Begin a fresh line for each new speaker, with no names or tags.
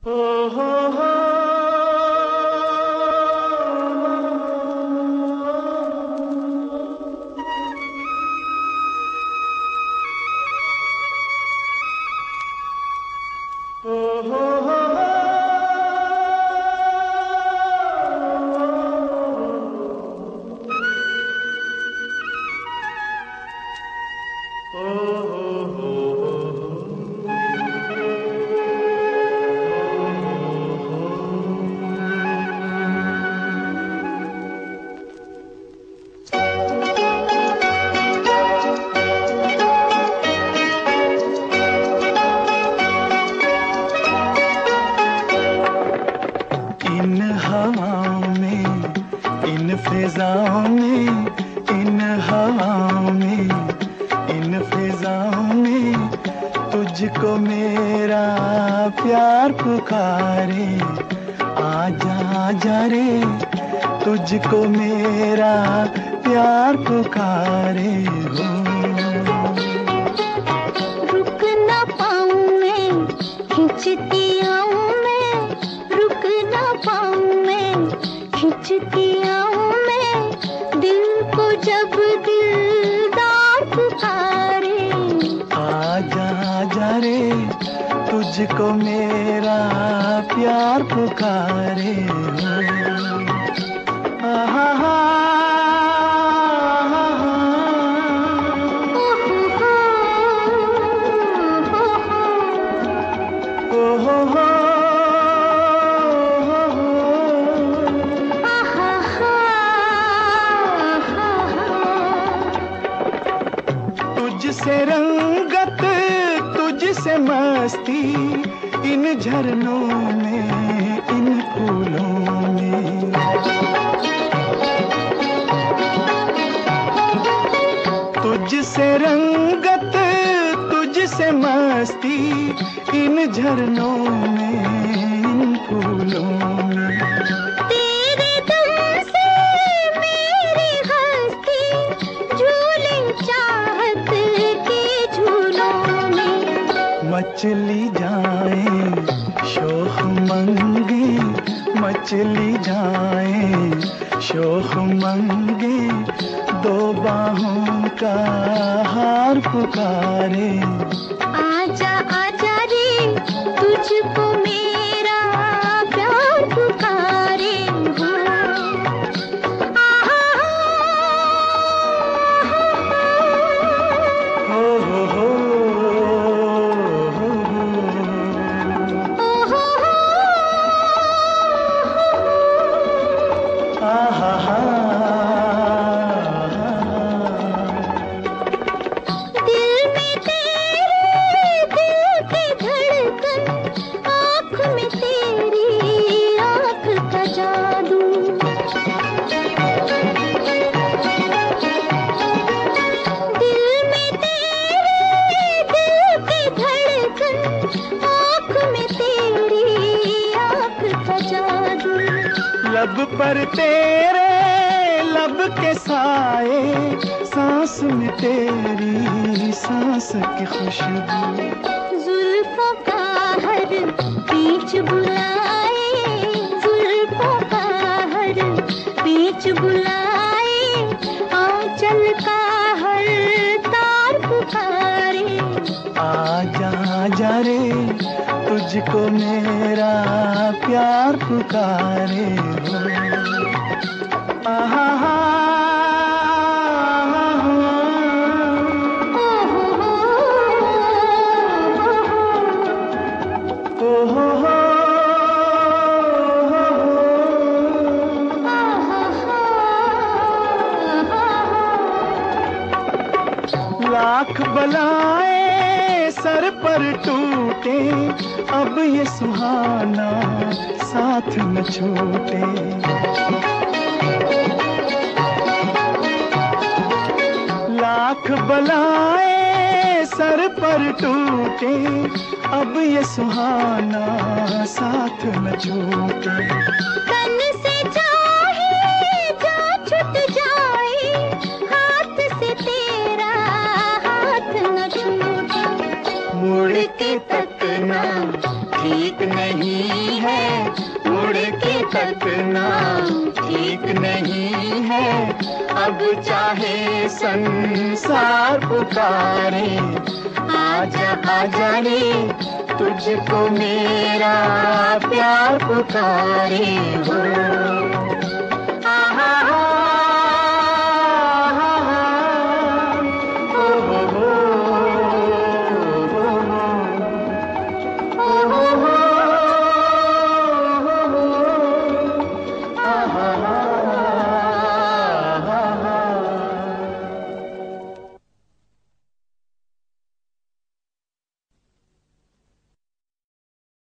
फिजाओं में, इन हवाओं में, इन फिजाओं में तुझको मेरा प्यार पुकारे। आजा आजा रे, तुझको मेरा प्यार पुकारे हो।
रुक ना पाऊं मैं, खिंचती आऊं मैं, रुक ना पाऊं मैं, खिंचती आऊं मैं, दिल को जब दिलदार पुकारे।
आजा आजा रे, तुझको मेरा प्यार पुकारे हो। आहा हा तुझसे रंगत, तुझसे मस्ती, इन झरनों में, इन फूलों में। तुझसे रंगत, तुझसे मस्ती, इन झरनों में, इन फूलों में।
तेरे दम से मेरी हस्ती झूले चाहत के झूलों में।
मचली जाए शोख मंगे, मचली जाए शोख मंगे, दो बाहों का हार पुकारे।
आजा आजा रे, तुझको मेरा प्यार पुकारे हो। आहा
हो हो हो आहा हा।
दिल में तेरे दिल की धड़कन, आँख में तेरी आँख का जादू। दिल में तेरे दिल की धड़कन, आँख में तेरी आँख का जादू।
लब पर तेरे लब के साए, सांस में तेरी सांस की खुशबू।
जुल्फों का हर बीच बुलाए, जुल्फों का हर बीच बुलाए, आंचल का हर तार पुकारे।
आजा आजा रे, तुझको मेरा प्यार पुकारे हो। आहा हा लाख बलाएं सर पर टूटे, अब ये सुहाना साथ न छूटे। लाख बलाएं सर पर टूटे, अब ये सुहाना साथ न छूटे।
तन से चाहे जा छूट जाए, हाथ से तेरा हाथ न छूटे।
मुड़ के तकना ठीक नहीं। नहीं है, उड़ के तकना ठीक नहीं है। अब चाहे संसार पुकारे, आजा आजा रे, तुझको मेरा प्यार पुकारे हो।